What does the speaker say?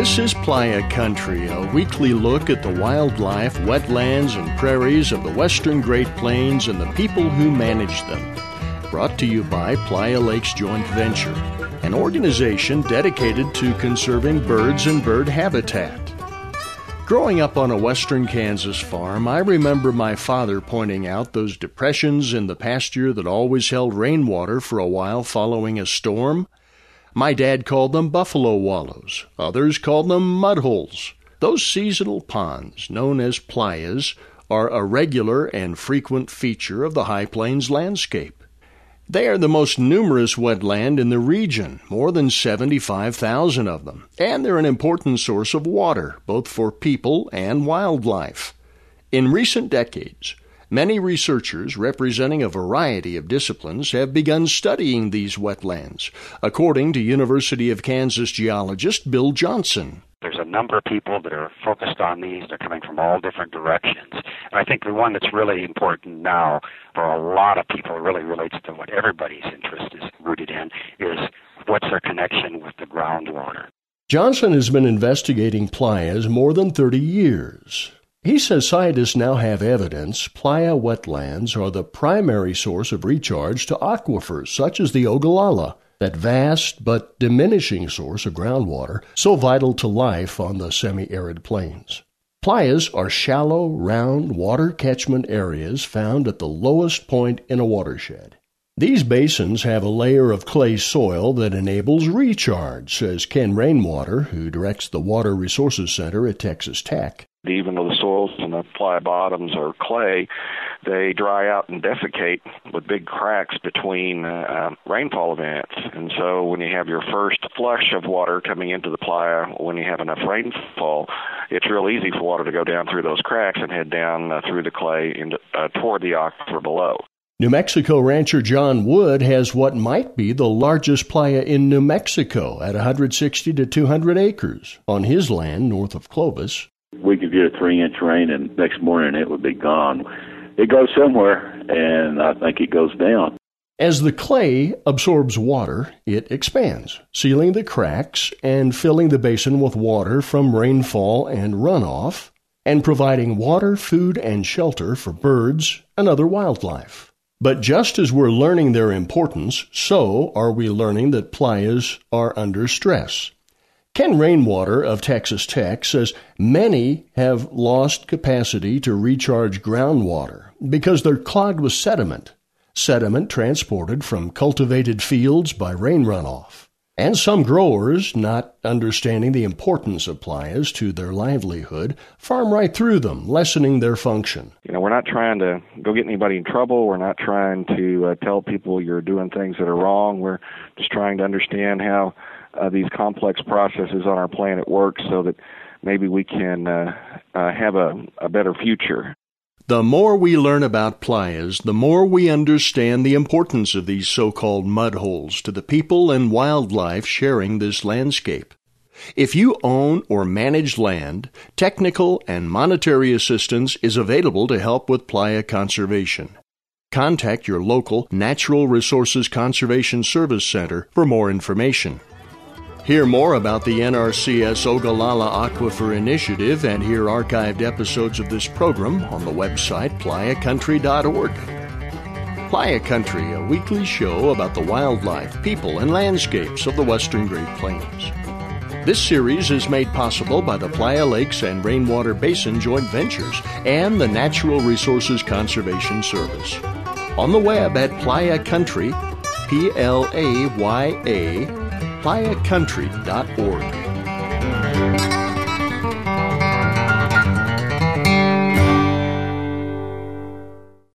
This is Playa Country, a weekly look at the wildlife, wetlands, and prairies of the western Great Plains and the people who manage them. Brought to you by Playa Lakes Joint Venture, an organization dedicated to conserving birds and bird habitat. Growing up on a western Kansas farm, I remember my father pointing out those depressions in the pasture that always held rainwater for a while following a storm. My dad called them buffalo wallows. Others called them mud holes. Those seasonal ponds, known as playas, are a regular and frequent feature of the High Plains landscape. They are the most numerous wetland in the region, more than 75,000 of them, and they're an important source of water, both for people and wildlife. In recent decades, many researchers representing a variety of disciplines have begun studying these wetlands, according to University of Kansas geologist Bill Johnson. There's a number of people that are focused on these. They're coming from all different directions. And I think the one that's really important now for a lot of people, really relates to what everybody's interest is rooted in, is what's their connection with the groundwater. Johnson has been investigating playas more than 30 years. He says scientists now have evidence playa wetlands are the primary source of recharge to aquifers such as the Ogallala, that vast but diminishing source of groundwater so vital to life on the semi-arid plains. Playas are shallow, round water catchment areas found at the lowest point in a watershed. These basins have a layer of clay soil that enables recharge, says Ken Rainwater, who directs the Water Resources Center at Texas Tech. Even though the soils and the playa bottoms are clay, they dry out and defecate with big cracks between rainfall events. And so when you have your first flush of water coming into the playa, when you have enough rainfall, it's real easy for water to go down through those cracks and head down through the clay into, toward the aquifer below. New Mexico rancher John Wood has what might be the largest playa in New Mexico at 160 to 200 acres on his land north of Clovis. We could get a 3-inch rain, and next morning it would be gone. It goes somewhere, and I think it goes down. As the clay absorbs water, it expands, sealing the cracks and filling the basin with water from rainfall and runoff, and providing water, food, and shelter for birds and other wildlife. But just as we're learning their importance, so are we learning that playas are under stress. Ken Rainwater of Texas Tech says many have lost capacity to recharge groundwater because they're clogged with sediment transported from cultivated fields by rain runoff. And some growers, not understanding the importance of playas to their livelihood, farm right through them, lessening their function. We're not trying to go get anybody in trouble. We're not trying to tell people you're doing things that are wrong. We're just trying to understand how these complex processes on our planet work so that maybe we can have a better future. The more we learn about playas, the more we understand the importance of these so-called mud holes to the people and wildlife sharing this landscape. If you own or manage land, technical and monetary assistance is available to help with playa conservation. Contact your local Natural Resources Conservation Service Center for more information. Hear more about the NRCS Ogallala Aquifer Initiative and hear archived episodes of this program on the website playacountry.org. Playa Country, a weekly show about the wildlife, people, and landscapes of the western Great Plains. This series is made possible by the Playa Lakes and Rainwater Basin Joint Ventures and the Natural Resources Conservation Service. On the web at Playa Country, PLAYA, playacountry.org.